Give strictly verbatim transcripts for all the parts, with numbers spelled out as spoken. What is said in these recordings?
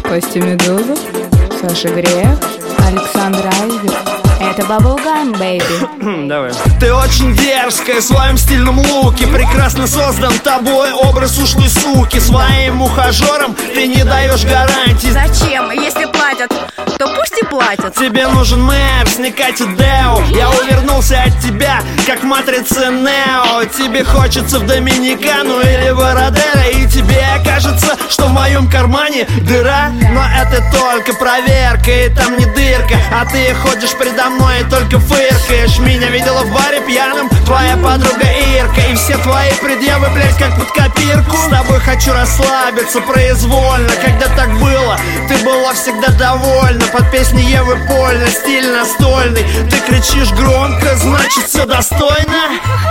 Костя Медузов, Саша Грех, Александр Айзек. Это Bubblegum, baby. Давай. Ты очень дерзкая в своем стильном луке. Прекрасно создан тобой образ ушлой суки. Своим ухажерам ты не даешь гарантий. Зачем? Если платят, то пусть и платят. Тебе нужен Мерс, не Катя Део. Я увернулся от тебя, как в матрице Нео. Тебе хочется в Доминикану или Бородеро, и тебе кажется, что в моем кармане дыра. Но это только проверка, и там не дырка. А ты ходишь предо мной и только фыркаешь. Меня видела в баре пьяным твоя подруга Ирка. И все твои предъявы, блядь, как под копирку. С тобой хочу расслабиться произвольно. Когда так было, ты была всегда довольна. Под песни Евы Польна, стиль настольный. Ты кричишь громко, значит все достойно.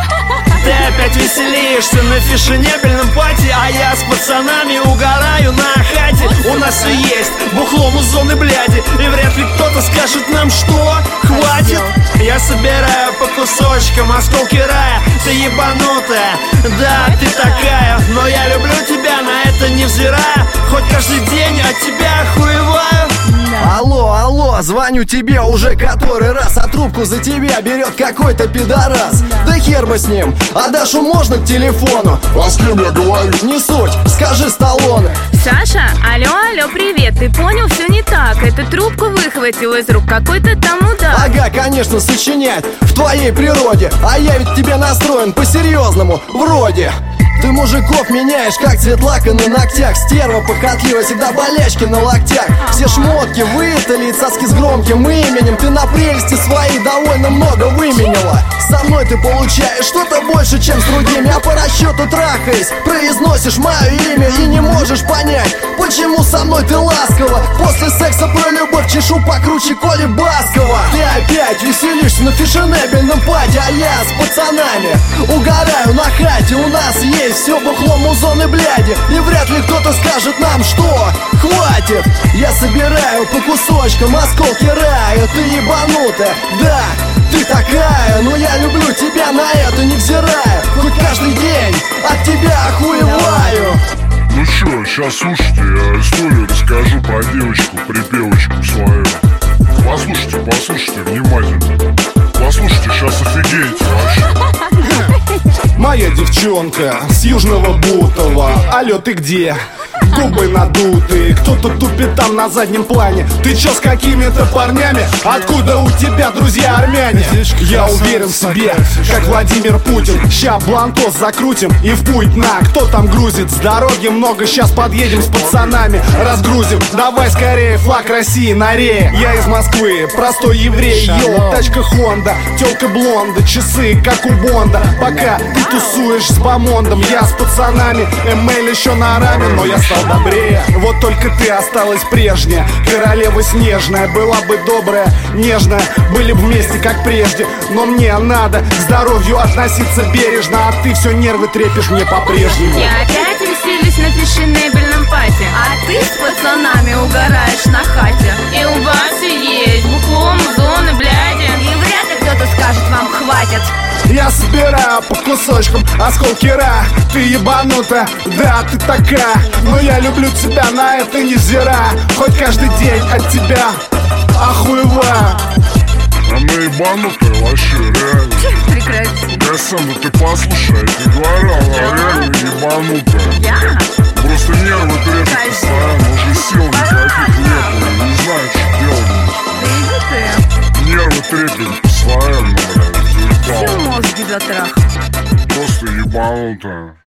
Ты опять веселишься на фешенебельном пати, а я с пацанами угораю на хате. У нас все есть, бухло, музоны, бляди. И вряд ли кто-то скажет нам, что хватит. Я собираю по кусочкам осколки рая. Ты ебанутая, да, ты такая. Но я люблю тебя, на это невзирая. Хоть каждый день от тебя охуеваю. Алло, алло, звоню тебе уже который раз, а трубку за тебя берет какой-то пидорас. Да хер бы с ним, а Дашу можно к телефону? А с кем я говорю? Не суть, скажи Сталлоне. Саша, алло, алло, привет. Ты понял, все не так. Эту трубку выхватил из рук какой-то там мудак. Ага, конечно, сочинять в твоей природе. А я ведь тебе настроен по-серьезному, вроде. Ты мужиков меняешь, как цвет лака на ногтях. Стерва похотливая, всегда болячки на локтях. Все шмотки вытали, цаски с громким именем. Ты на прелести своей довольно много выменила. Со мной ты получаешь что-то больше, чем с другими. А по расчету трахаясь, произносишь мое имя и не можешь понять, почему со мной ты ласково. После секса про любовь чешу покруче Коли Баскова. Ты опять веселишься на фешенебельном пати, а я с пацанами угораю на хате. У нас есть все бухло, музоны, бляди. И вряд ли кто-то скажет нам, что хватит. Я собираю по кусочкам осколки рая. Ты ебанутая, да, ты такая. Но я люблю тебя, на это невзирая. Хоть каждый день от тебя охуеваю. Ну чё, сейчас слушайте, я историю расскажу про девочку, припевочку свою. Послушайте, послушайте внимательно. Послушайте, сейчас офигеете вообще. Моя девчонка с Южного Бутова. Алло, ты где? Губы надутые, кто-то тупит там на заднем плане. Ты чё с какими-то парнями? Откуда у тебя друзья армяне? Я уверен в себе, как Владимир Путин. Ща блантос закрутим и в путь на. Кто там грузит? С дороги много, щас подъедем с пацанами. Разгрузим, давай скорее, флаг России на рее. Я из Москвы, простой еврей. Йоу, тачка Хонда, тёлка блонда, часы как у Бонда. Пока ты тусуешь с бомондом, я с пацанами. эм эл еще на раме, но я стал добрее. Вот только ты осталась прежняя, королева снежная. Была бы добрая, нежная, были бы вместе как прежде. Но мне надо к здоровью относиться бережно, а ты все нервы трепишь мне по-прежнему. Я опять веселюсь на фешенебельном пати, а ты с пацанами угораешь на хате. И у вас и есть бухло, музоны, бляди. И вряд ли кто-то скажет вам хватит. Я собираю по кусочкам осколки рая. Ты ебанута, да, ты такая. Но я люблю тебя, на это невзирая. Хоть каждый день от тебя охуеваю. Она ебанутая вообще, реально. Прекрати. Я сам, да ты послушай, я тебе говорю, она реально ебанутая. Я? Просто нервы трепят постоянно, уже сил никаких нету, не знаю, что делать. Да иди ты. Нервы трепят постоянно, блядь. Все мозги затрахал. Просто ебанутая.